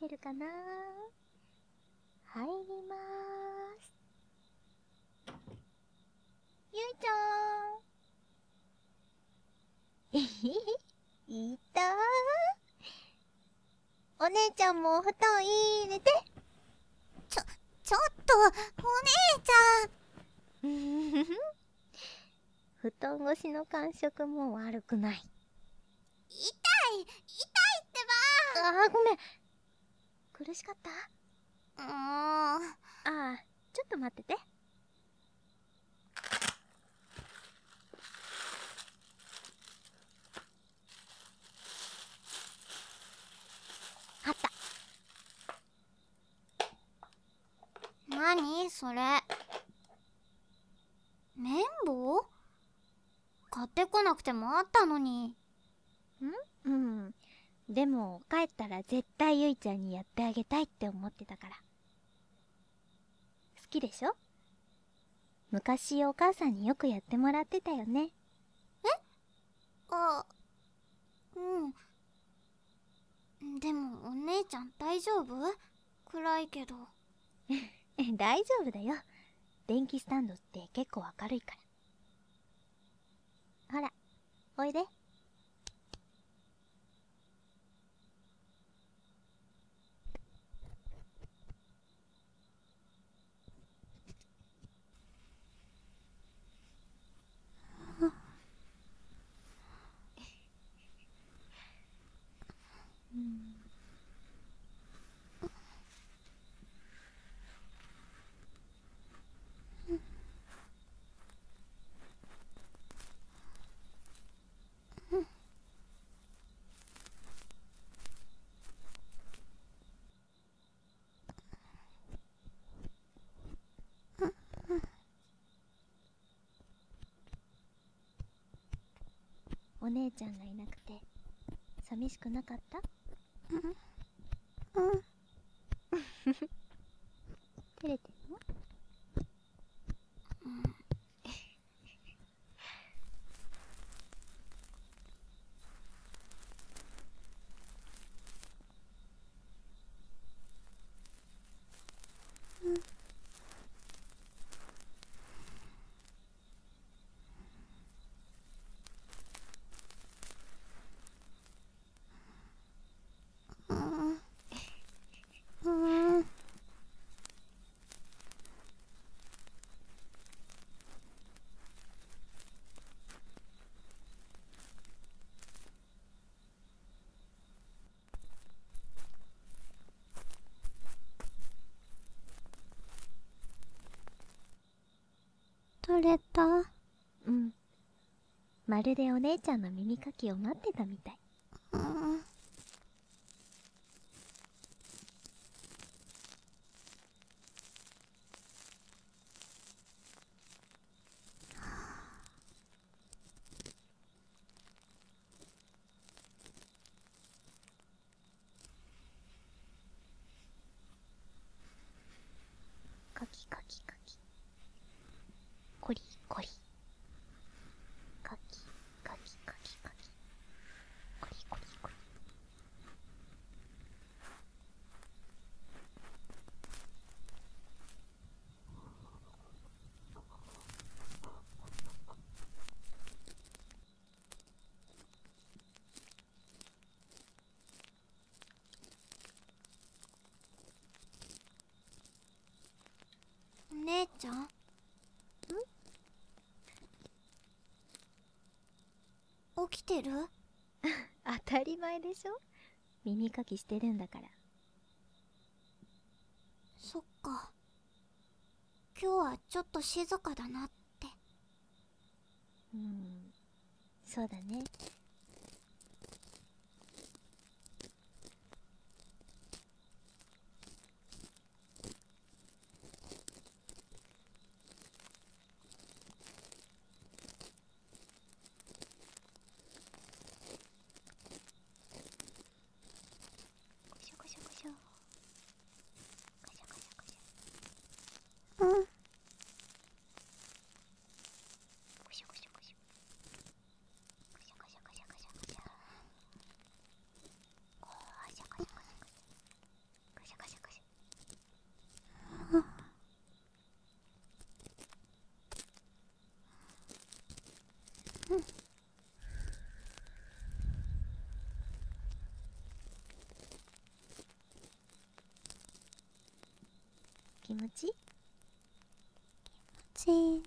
てるかな。入りまーす。ゆいちゃん。えへへ、いたー。お姉ちゃんもお布団入れて。 ちょっと、お姉ちふふふ。布団越しの感触も悪くない。 ゃん。痛いってああ、ごめん。苦しかった？ ば。 ああ、ちょっと待ってて。あった。 何それ。綿棒？買ってこなくてもあったのに。 うん。でも帰ったら絶対ゆいちゃんにやってあげたいって思ってたから。好きでしょ？昔お母さんによくやってもらってたよね。 あ、うん。でもお姉ちゃん大丈夫？暗いけど。 大丈夫だよ。電気スタンドって結構明るいから。ほら、おいで。うん。お姉ちゃんがいなくて寂しくなかった？照れてるの？ 取れた？ うん。まるでお姉ちゃんの耳かきを待ってたみたい。かきかきかき。コリコリ。かきかきかきかき。コリコリコリ。 お姉ちゃん？起きてる？ 当たり前でしょ。耳かきしてるんだから。 そっか。今日はちょっと静かだなって。 そうだね。こしょこしょこしょ。こしょこしょこしょ。こしょこしょこしょ。こしょこしょこしょ。 気持ちいい？ ちい。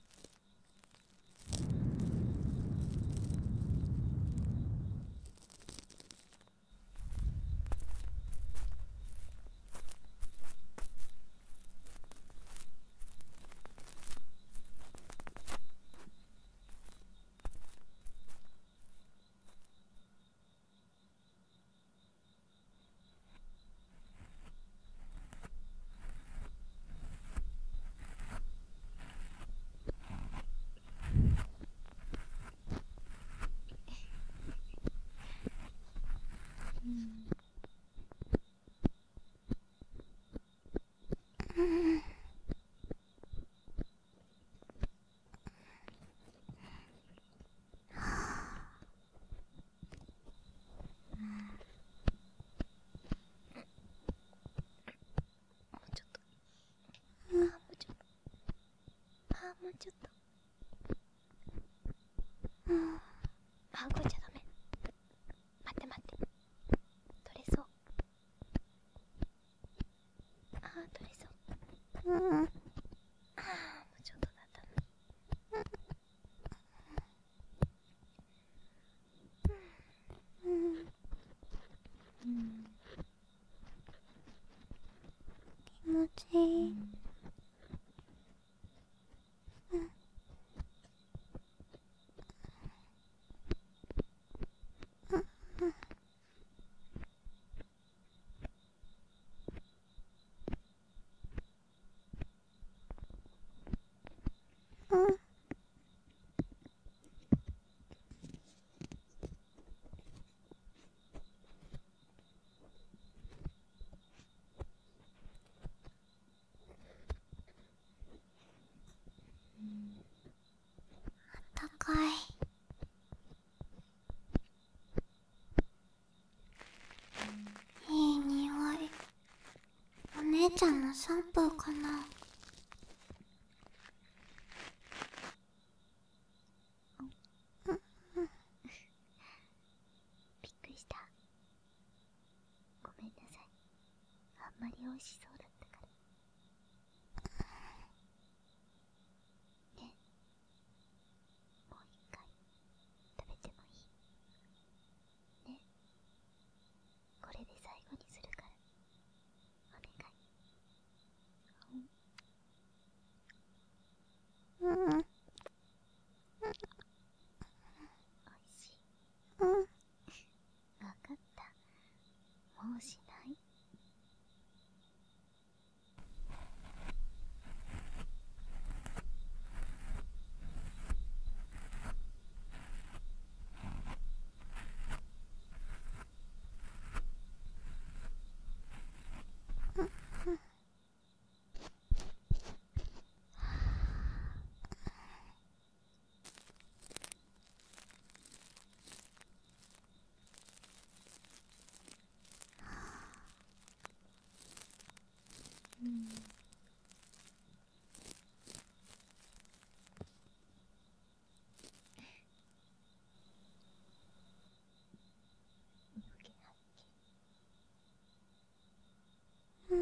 もうちょっと。あ、動いちゃダメ。待って待って。取れそう。あー、取れそう。あー、もうちょっとだったの。 気持ちいい。高い。いい匂い。お姉ちゃんのシャンプーかな。 びっくりした。ごめんなさい。あんまり美味しそうだったから。ね、もう一回食べてもいい？ね、これで最後にするからお願い。 うん。 おいしい。 うん。 わかった。もうしない？ うん。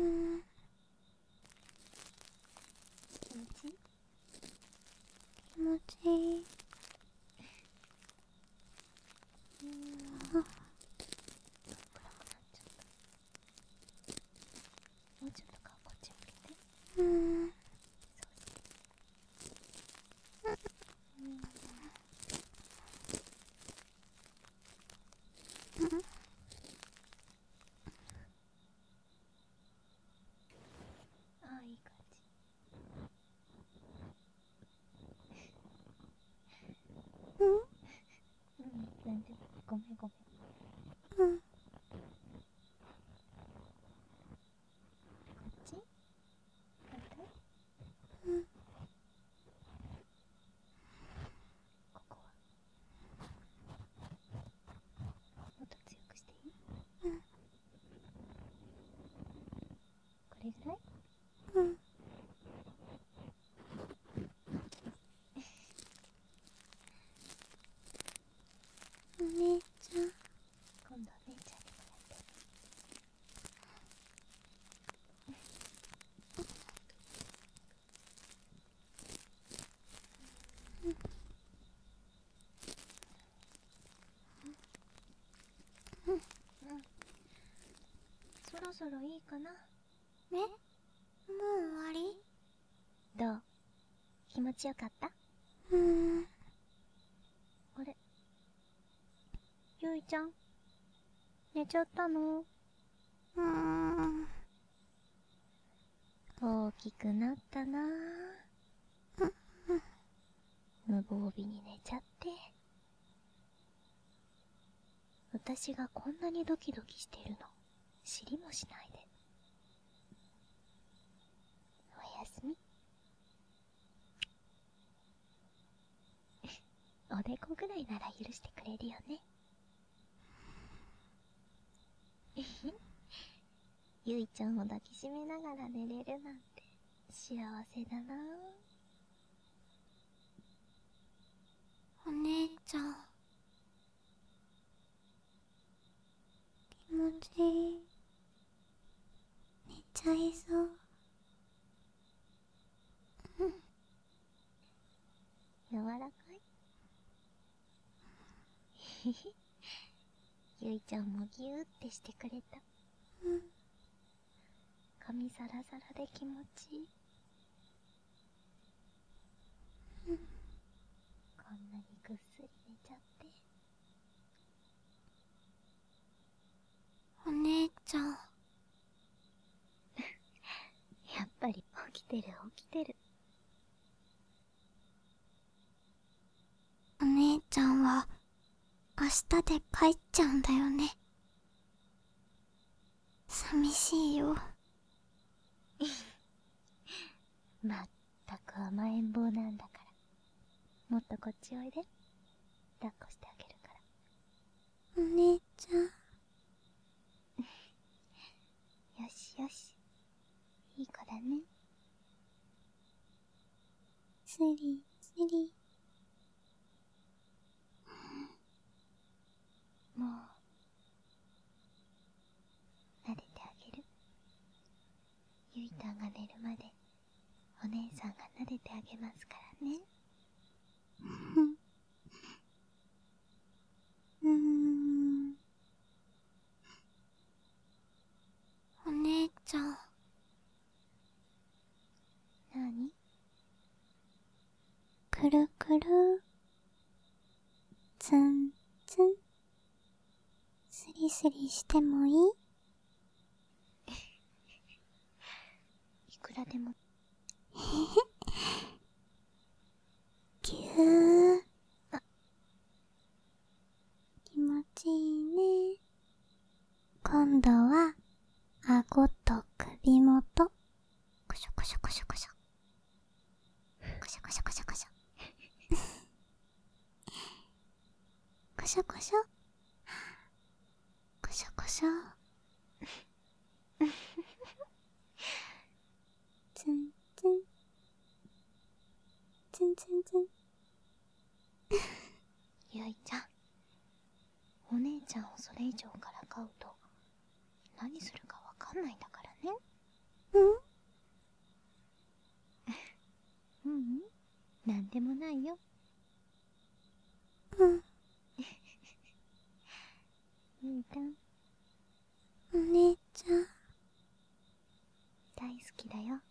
気持ちいい？ 気持ちいい。 これもなっちゃった。もうちょっと顔こっち向けて。 うん。 ああ、いい感じ。 ろそろいいかな。 もう終わり？ どう？気持ちよかった？あれ、ゆいちゃん、寝ちゃったの？大きくなったなぁ。無防備に寝ちゃって。私がこんなにドキドキしてるの知りもしないで。おやすみ。おでこぐらいなら許してくれるよね。ゆいちゃんを抱きしめながら寝れるなんて幸せだなぁ。 お姉ちゃん、気持ちいい。寝ちゃいそう。 柔らかい。ゆいちゃんもぎゅーってしてくれた。髪サラサラで気持ちいい。こんなにぐっすり寝ちゃって。 お姉ちゃん、 やっぱり起きてる起きてる。 お姉ちゃんは明日で帰っちゃうんだよね。寂しいよ。 まったく甘えん坊なんだから。もっとこっちおいで。抱っこしてあげるから。 お姉ちゃん。 よしよし。いい子だね。 スリスリ。 もう撫でてあげる。ゆいたんが寝るまでお姉さんが撫でてあげますからね。 お姉ちゃん。 なに？ くるくる。ツンツン。スリスリしてもいい？ いくらでも。 ぎゅー。気持ちいいね。今度は顎と首元。こしょこしょこしょこしょ。こしょこしょこしょこしょ。こしょこしょ。こしょこしょ。ツンツン。ツンツンツン。 ゆいちゃん、お姉ちゃんをそれ以上からかうと何するかわかんないんだからね。うんうん、なんでもないよ。ゆいたん、 お姉ちゃん。 大好きだよ。